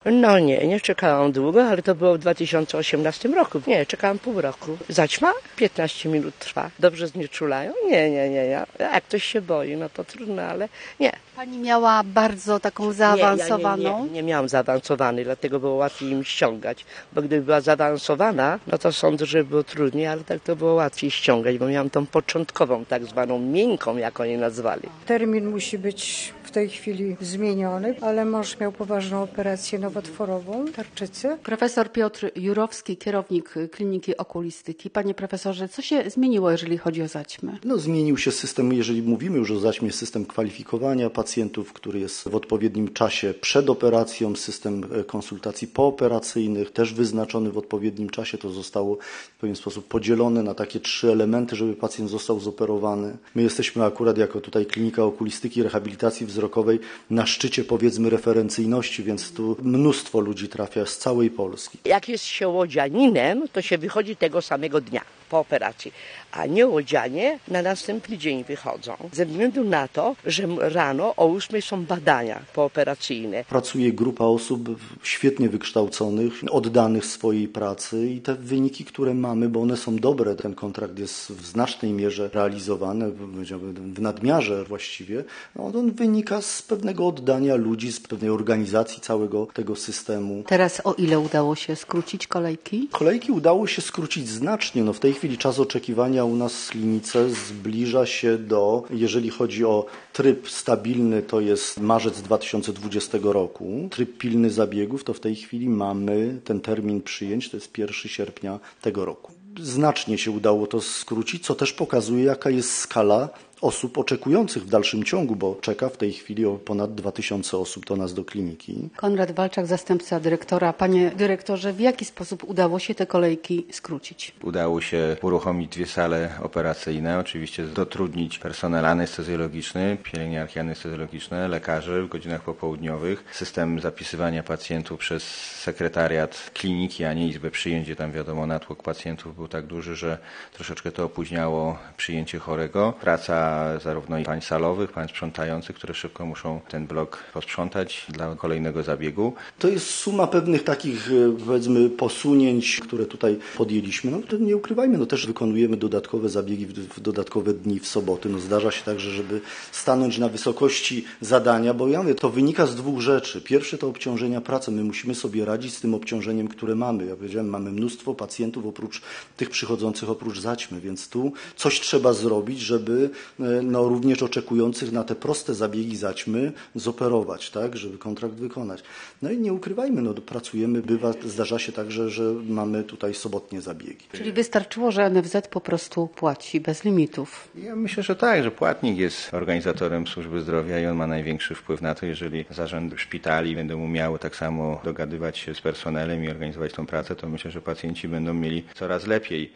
No nie czekałam długo, ale to było w 2018 roku. Nie, czekałam pół roku. Zaćma? 15 minut trwa. Dobrze znieczulają? Nie. Jak ktoś się boi, no to trudno, ale nie. Pani miała bardzo taką zaawansowaną? Nie miałam zaawansowanej, dlatego było łatwiej im ściągać. Bo gdyby była zaawansowana, no to sądzę, że było trudniej, ale tak to było łatwiej ściągać, bo miałam tą początkową, tak zwaną miękką, jak oni nazwali. Termin musi być w tej chwili zmieniony, ale mąż miał poważną operację nowotworową tarczycy. Profesor Piotr Jurowski, kierownik Kliniki Okulistyki. Panie profesorze, co się zmieniło, jeżeli chodzi o zaćmę? Zmienił się system, jeżeli mówimy już o zaćmie, system kwalifikowania pacjentów, który jest w odpowiednim czasie przed operacją, system konsultacji pooperacyjnych też wyznaczony w odpowiednim czasie. To zostało w pewien sposób podzielone na takie 3 elementy, żeby pacjent został zoperowany. My jesteśmy akurat jako tutaj Klinika Okulistyki i Rehabilitacji Wzrokowej na szczycie, powiedzmy, referencyjności, więc tu mnóstwo ludzi trafia z całej Polski. Jak jest się łodzianinem, to się wychodzi tego samego dnia po operacji, a niełodzianie na następny dzień wychodzą. Ze względu na to, że rano o 8 są badania pooperacyjne. Pracuje grupa osób świetnie wykształconych, oddanych swojej pracy i te wyniki, które mamy, bo one są dobre, ten kontrakt jest w znacznej mierze realizowany, w nadmiarze właściwie, on wynika z pewnego oddania ludzi, z pewnej organizacji całego tego systemu. Teraz o ile udało się skrócić kolejki? Kolejki udało się skrócić znacznie. W tej chwili czas oczekiwania u nas w klinice zbliża się do, jeżeli chodzi o tryb stabilny, to jest marzec 2020 roku. Tryb pilny zabiegów, to w tej chwili mamy ten termin przyjęć, to jest 1 sierpnia tego roku. Znacznie się udało to skrócić, co też pokazuje, jaka jest skala osób oczekujących w dalszym ciągu, bo czeka w tej chwili o ponad 2000 osób do nas do kliniki. Konrad Walczak, zastępca dyrektora. Panie dyrektorze, w jaki sposób udało się te kolejki skrócić? Udało się uruchomić 2 sale operacyjne, oczywiście dotrudnić personel anestezjologiczny, pielęgniarki anestezjologiczne, lekarzy w godzinach popołudniowych, system zapisywania pacjentów przez sekretariat kliniki, a nie izbę przyjęć, gdzie tam wiadomo natłok pacjentów był tak duży, że troszeczkę to opóźniało przyjęcie chorego. Praca zarówno i pań salowych, pań sprzątających, które szybko muszą ten blok posprzątać dla kolejnego zabiegu. To jest suma pewnych takich, powiedzmy, posunięć, które tutaj podjęliśmy. To nie ukrywajmy, też wykonujemy dodatkowe zabiegi w dodatkowe dni, w soboty. Zdarza się także, żeby stanąć na wysokości zadania, bo ja mówię, to wynika z 2 rzeczy. Pierwsze to obciążenia pracy. My musimy sobie radzić z tym obciążeniem, które mamy. Ja powiedziałem, mamy mnóstwo pacjentów oprócz tych przychodzących, oprócz zaćmy, więc tu coś trzeba zrobić, żeby również oczekujących na te proste zabiegi zaćmy zoperować, tak, żeby kontrakt wykonać. I nie ukrywajmy, pracujemy, zdarza się także, że mamy tutaj sobotnie zabiegi. Czyli wystarczyło, że NFZ po prostu płaci bez limitów? Ja myślę, że tak, że płatnik jest organizatorem służby zdrowia i on ma największy wpływ na to, jeżeli zarządy szpitali będą umiały tak samo dogadywać się z personelem i organizować tą pracę, to myślę, że pacjenci będą mieli coraz lepiej.